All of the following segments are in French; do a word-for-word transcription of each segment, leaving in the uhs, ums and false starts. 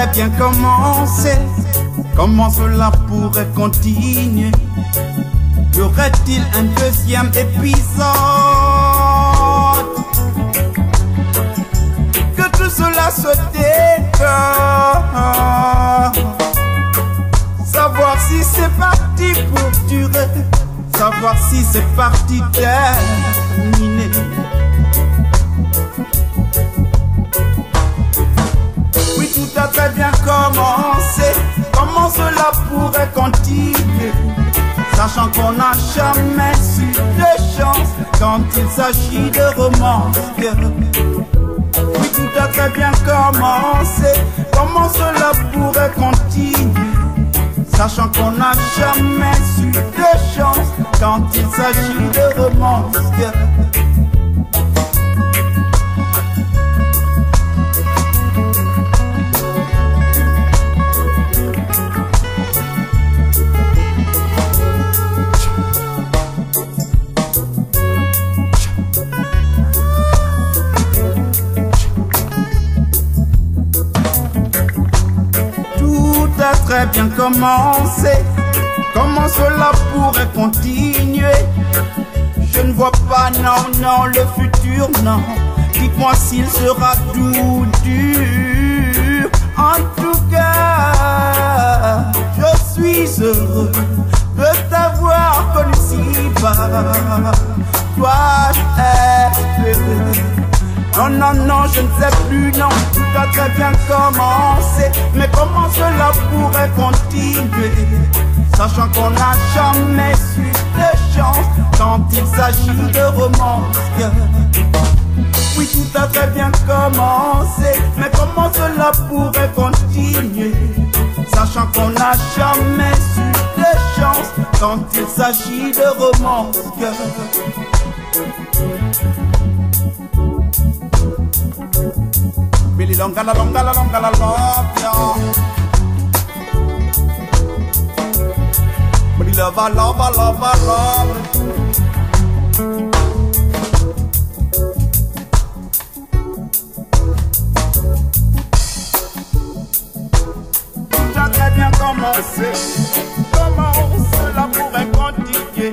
très bien commencé. Comment cela pourrait continuer? Y aurait-il un deuxième épisode? Que tout cela se décore. Savoir si c'est parti pour durer. Savoir si c'est parti terminé. Oui, tout a très bien commencé. Comment cela pourrait continuer? Sachant qu'on n'a jamais su de chance quand il s'agit de romance. Oui, tout a très bien commencé. Comment cela pourrait continuer? Sachant qu'on n'a jamais su de chance quand il s'agit de romance. Très bien commencé. Comment cela pourrait continuer? Je ne vois pas, non, non, le futur, non. Dites-moi s'il sera doux, dur. En tout cas, je suis heureux de t'avoir connu si bas. Dois-je espérer? Non, non, non, je ne sais plus, non, tout a très bien commencé. Mais comment cela pourrait continuer? Sachant qu'on n'a jamais su de chance quand il s'agit de romance. Oui, tout a très bien commencé. Mais comment cela pourrait continuer? Sachant qu'on n'a jamais su de chance quand il s'agit de romance. Billy longa la longa la longa la longa. Billy love love love love. Tout a très bien commencé. Comment cela pourrait continuer?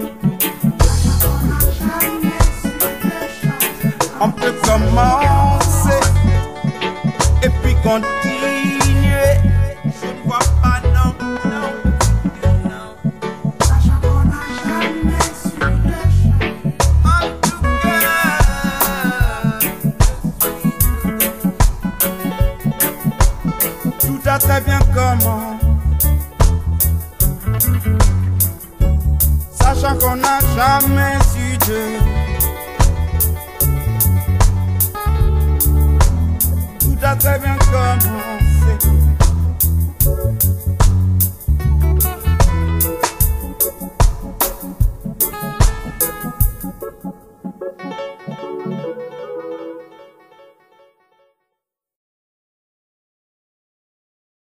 On peut commencer et puis continuer. Je ne vois pas, non, non, non. Sachant qu'on n'a jamais su le chemin. En tout cas, tout a très bien commencé. Sachant qu'on n'a jamais su de. Tout a très bien commencé.